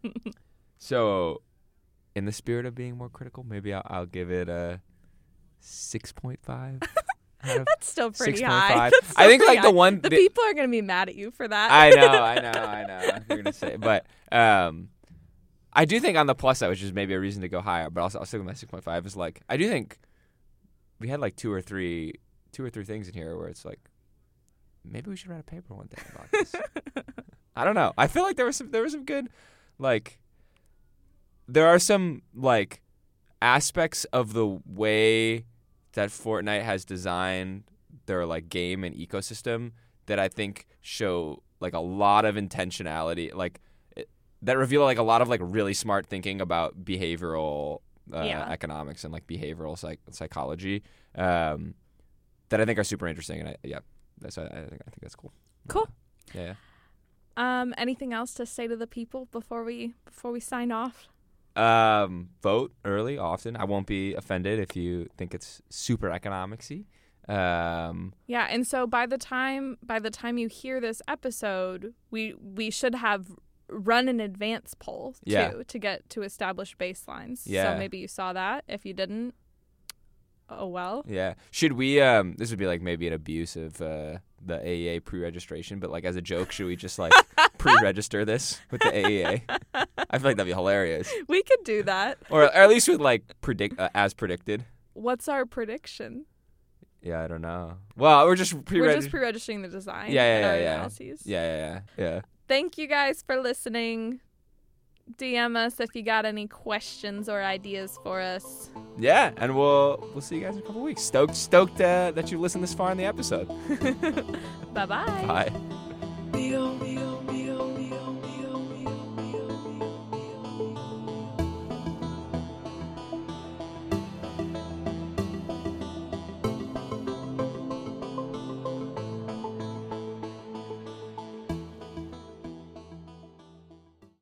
so in the spirit of being more critical, maybe I'll, I'll give it a six point five. That's still pretty six point high. five. That's still I think pretty like the high. one The the, people are going to be mad at you for that. I know, I know, I know. You're gonna say, but um, I do think on the plus side, which is maybe a reason to go higher, but also I'll stick with my six point five. Is like I do think we had like two or three, two or three things in here where it's like maybe we should write a paper one day about this. I don't know. I feel like there was some there was some good like there are some like aspects of the way that Fortnite has designed their like game and ecosystem that I think show like a lot of intentionality, like it, that reveal like a lot of like really smart thinking about behavioral uh, Yeah. economics and like behavioral psych- psychology um, that I think are super interesting. And I, yeah, that's I, I think I think that's cool. Cool. Yeah. yeah. Um, anything else to say to the people before we before we sign off? Um, vote early, often. I won't be offended if you think it's super economicsy. Um, Yeah, and so by the time by the time you hear this episode, we we should have run an advance poll too Yeah. to get to establish baselines. Yeah. So maybe you saw that. If you didn't, oh well. yeah. Should we? Um, this would be like maybe an abuse of uh, the A E A pre-registration, but like as a joke, should we just like pre-register this with the A E A? I feel like that'd be hilarious. We could do that. Or, or at least with like predict uh, as predicted. What's our prediction? Yeah, I don't know. Well, we're just pre We're just pre-registering the design. Yeah, yeah, and our yeah, yeah. analyses. Yeah, yeah, yeah, yeah. Thank you guys for listening. D M us if you got any questions or ideas for us. Yeah, and we'll we'll see you guys in a couple weeks. Stoked, stoked uh, that you listened this far in the episode. Bye-bye. Bye.